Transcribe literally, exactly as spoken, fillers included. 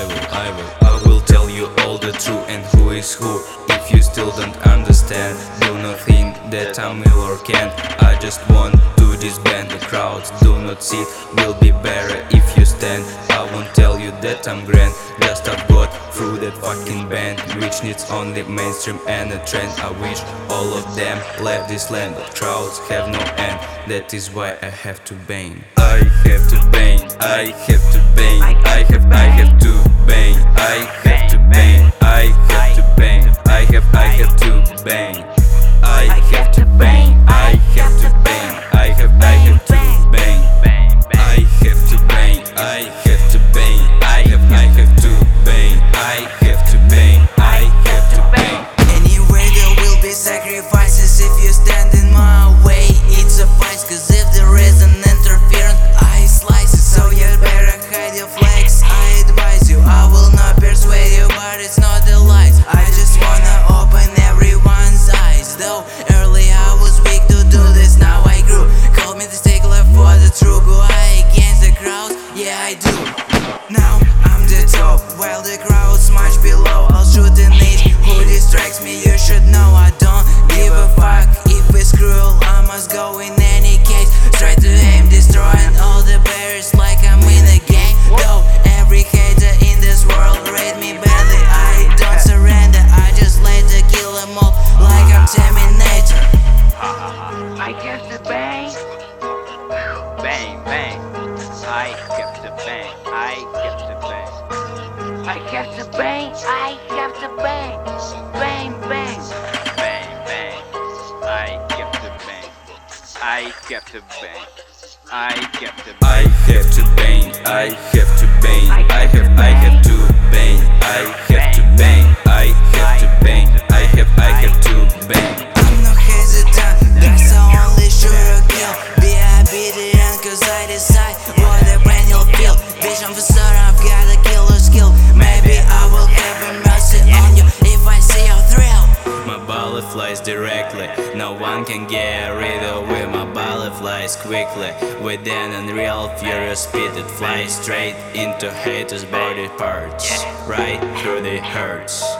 will, I will I will tell you all the truth and who is who. If you still don't understand, do not think that I'm ill or can't. I just want to disband the crowds. Do not sit, will be better if you stand. I won't tell you that I'm grand, just I've got through that fucking band, which needs only mainstream and a trend. I wish all of them left this land, but crowds have no end. That is why I have to bang. I have to bang, I have to bang, I have, I have to bang, I have to bang, I have to bang, I have, I have to bang, I have to bang, I have to bang, I have, I have to bang, I have to bang, I have to bang, I have, I have to bang, I have to bang, I have to bang. Anyway, there will be sacrifices if you stand in my way. It's a fight, cause if there is an interference, I slice it. So you better hide your flags, I advise you. I will not persuade you, but it's not the lies. I just wanna open everyone's eyes. Though early I was weak to do this, now I grew. Call me the stickler for the true. Go high against the crowds, yeah I do. Now I'm the top, while the crowd's much below. I'll shoot an ace, who distracts me you should know. I don't give a fuck if it's cruel, I must go in any case. Try to aim, destroying all the barriers like I'm in a game. Though every hater in this world rate me badly, I don't surrender, I just later kill them all like I'm Terminator. I have to bang, bang, bang. I have to bang, I have to bang. I have to bang, I have to bang, bang, bang, bang, bang. I have to bang, I have to bang, I have to I have to bang, I have to bang, I have, I have to bang, I have to bang, I have to bang, I have, I have to bang. I'm not hesitant, that's the only sure kill. Be obedient cause I decide what the brand you'll feel. Bitch, I'm for certain I've got a killer skill. Maybe I will have a mercy on you if I see your thrill. My bullet flies directly, no one can get rid of it. My bullet flies quickly, with an unreal furious speed that flies straight into haters' body parts, right through the hearts.